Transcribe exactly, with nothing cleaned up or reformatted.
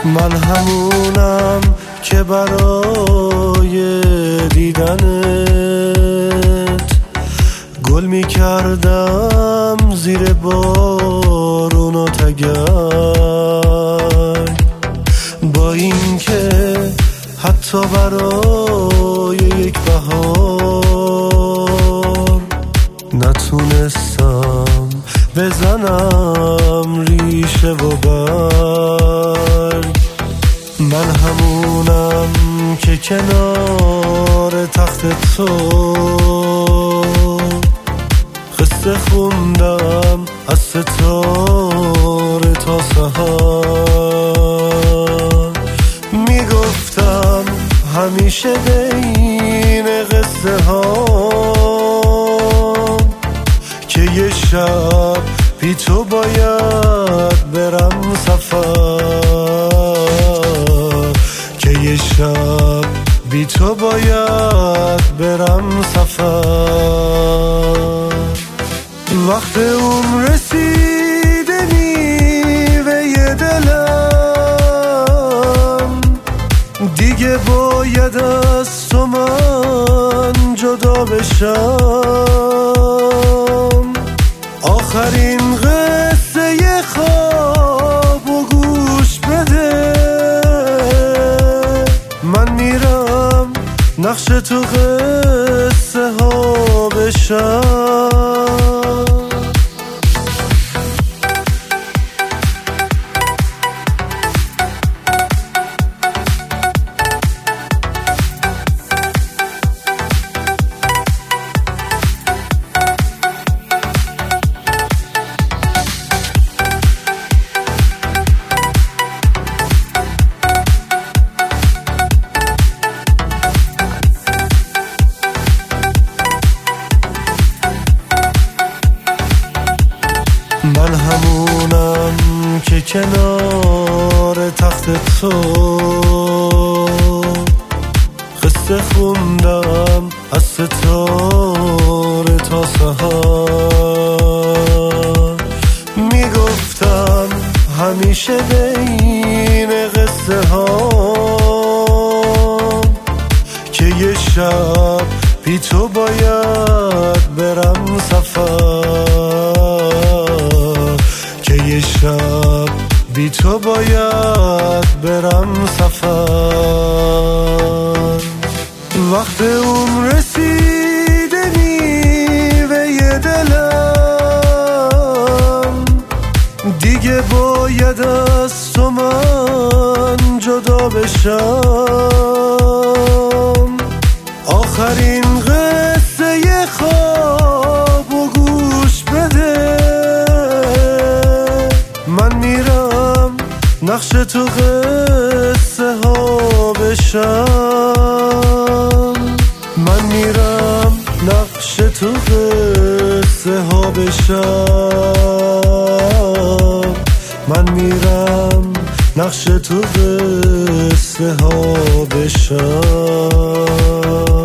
من همونم که برای دیدنت گل می کردم زیر بارون و تگرگ، با این که حتی برای یک بهار نتونستم بزنم ریشه و برگ. من همونم که کنار تخت تو قصه خوندم از ستاره تا سحر، میگفتم همیشه بین قصه ها که یه شب بی تو باید برم سفر، که یه شب بی تو باید برم سفر. وقت اون رسیده نیوه دلم، دیگه باید از تو من جدا بشم. آخرین قصه خواب و گوش بده، من میرم نقش تو قصه ها بشم. من همونم که کنار تخت تو قصه خوندم از ستاره تا سحر، میگفتم همیشه بین قصه ها که یه شب بی تو باید برم سفر، که یه شب بی تو باید برم سفر. وقت اون رسیده نیوه دلم، دیگه باید از تو من جدا بشم. آخرین قصه خواب و گوش بده، من میرم نقش تو قصه ها بشم. من میرم نقش تو قصه ها بشم. من میرم نقش تو قصه ها بشم.